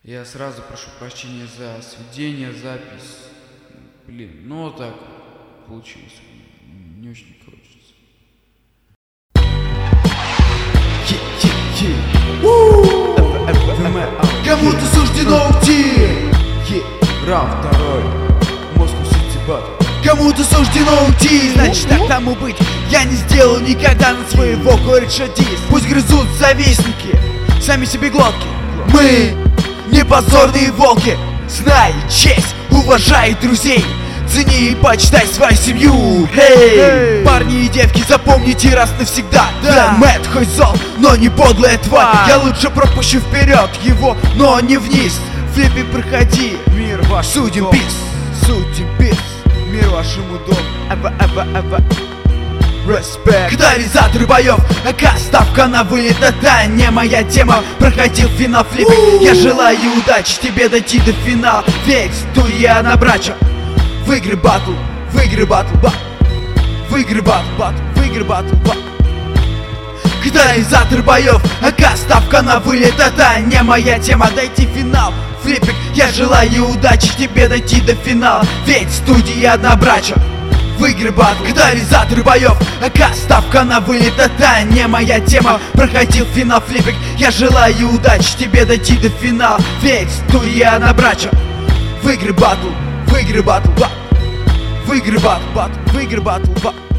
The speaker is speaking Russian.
Я сразу прошу прощения за сведение, запись. Блин, ну вот так получилось. Не очень хочется. Кому-то суждено уйти. Раунд второй. Москва Сити Батл. Кому-то суждено уйти, значит так тому быть. Я не сделал никогда на своего кореша дис. Пусть грызут завистники сами себе глотки. Мы не позорные волки. Знай честь, уважай друзей, цени и почитай свою семью. Hey! Парни и девки, запомните раз навсегда. Да, Мэтт хоть зол, но не подлая тварь. Я лучше пропущу вперед его, но не вниз. Флиппи, проходи, мир ваш судим бис. Судим бис, мир вашему дому. Респект. Катализатор боев, АК, ставка на вылет. Это не моя тема, проходил финал флиппинг. Я желаю удачи тебе дойти до финала. Ведь студия на брача. Выиграй батл, выиграй батл, выиграй батл, выиграй батл. Катализатор боев, АК, ставка на вылет. Это не моя тема, дойти финал флиппинг. Я желаю удачи тебе дойти до финала. Ведь студия на брача. Выиграй батл, катализатор боев, АК, ставка на вылет. Это не моя тема, проходил финал флиппинг. Я желаю удачи тебе дойти до финала. Ведь студия на брача. Выиграй батл, выиграй батл, выиграй батл, выиграй батл.